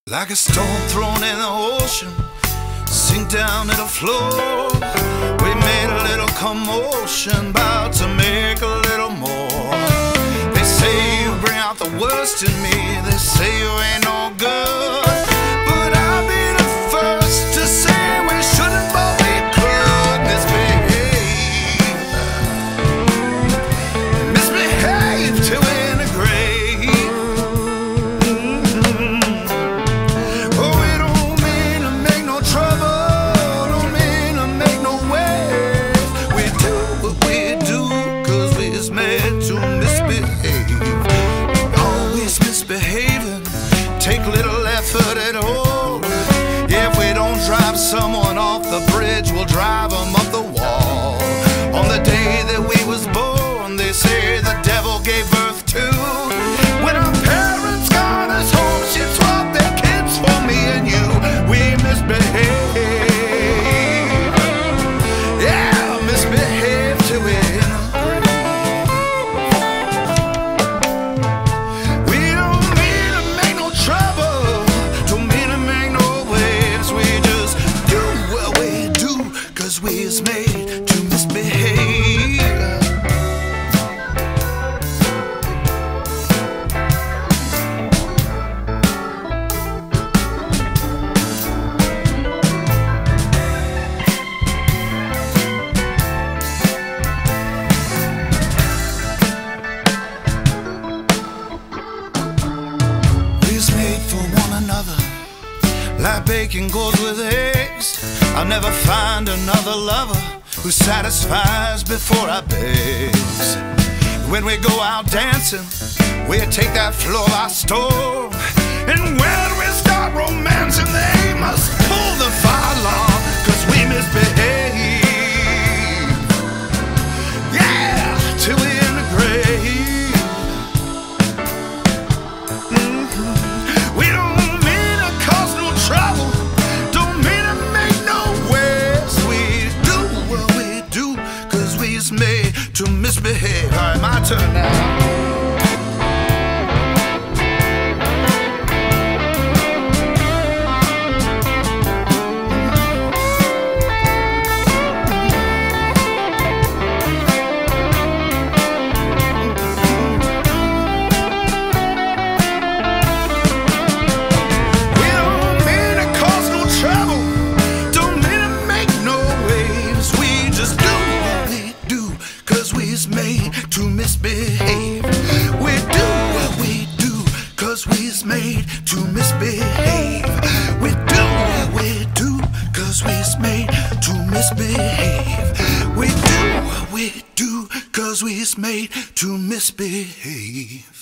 Like a stone thrown in the ocean, sink down to the floor. We made a little commotion, about to make a little more. They say you bring out the worst in me, they say you ain't no good, but I'll be the first to say we shouldn't, but we could misbehave. Misbehave till we're in the grave. Take little effort at all. If we don't drive someone off the bridge, we'll drive them up the wall. On the day that we was born, they say the devil gave birth to. When our parents got us home, she swapped their kids for me and you. We misbehaved. Yeah, misbehaved till we're in a grave. We is made to misbehave. We's made for one another, like bacon goes with eggs. I'll never find another lover who satisfies before I begs. When we go out dancing, we take that floor I stole, and when we start romancing, they must pull the fire alarm, 'cause we misbehave. Yeah, till we're in the grave. We don't mean to cause no trouble, made to misbehave. All right, my turn now. Made to misbehave. We do what we do, 'cause we's made to misbehave. We do what we do, 'cause we's made to misbehave. We do what we do, 'cause we's made to misbehave.